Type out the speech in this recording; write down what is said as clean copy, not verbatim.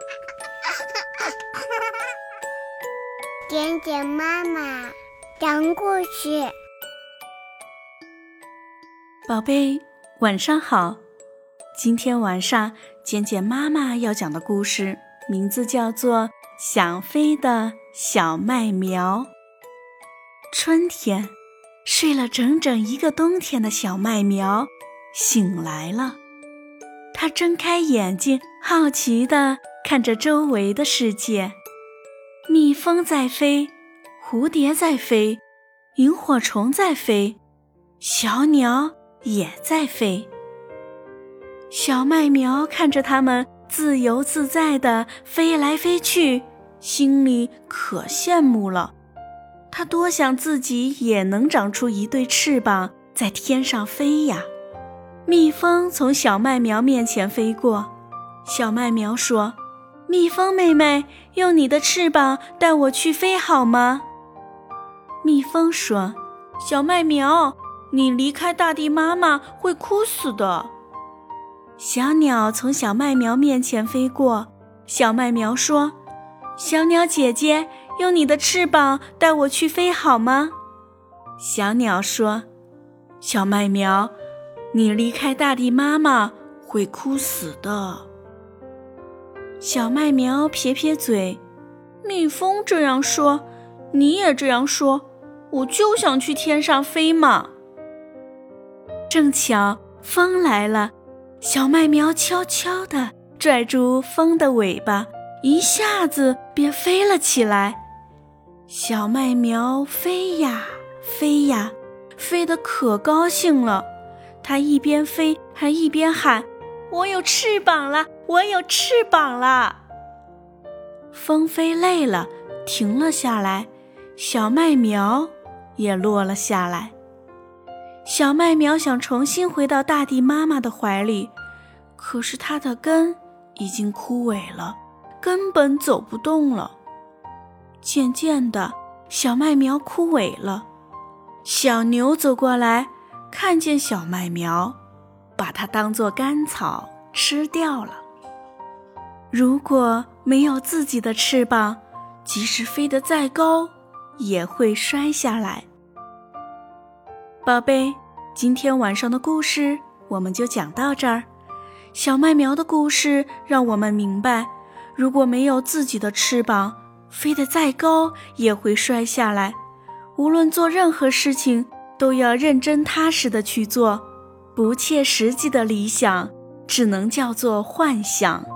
点点妈妈讲故事。 宝贝，晚上好。今天晚上简简妈妈要讲的故事名字叫做《想飞的小麦苗》。春天，睡了整整一个冬天的小麦苗醒来了，它睁开眼睛，好奇地看着周围的世界。蜜蜂在飞，蝴蝶在飞，萤火虫在飞，小鸟也在飞。小麦苗看着它们自由自在地飞来飞去，心里可羡慕了。它多想自己也能长出一对翅膀，在天上飞呀。蜜蜂从小麦苗面前飞过，小麦苗说：蜜蜂妹妹，用你的翅膀带我去飞好吗？蜜蜂说：小麦苗，你离开大地妈妈会哭死的。小鸟从小麦苗面前飞过，小麦苗说：小鸟姐姐，用你的翅膀带我去飞好吗？小鸟说：小麦苗，你离开大地妈妈会哭死的。小麦苗撇撇嘴，蜜蜂这样说，你也这样说，我就想去天上飞嘛。正巧风来了，小麦苗悄悄地拽住风的尾巴，一下子便飞了起来。小麦苗飞呀飞呀，飞得可高兴了，它一边飞还一边喊：我有翅膀了，我有翅膀了。风飞累了，停了下来，小麦苗也落了下来。小麦苗想重新回到大地妈妈的怀里，可是它的根已经枯萎了，根本走不动了。渐渐的，小麦苗枯萎了。小牛走过来，看见小麦苗，把它当作干草吃掉了。如果没有自己的翅膀，即使飞得再高，也会摔下来。宝贝，今天晚上的故事我们就讲到这儿。小麦苗的故事让我们明白，如果没有自己的翅膀，飞得再高也会摔下来。无论做任何事情，都要认真踏实地去做，不切实际的理想只能叫做幻想。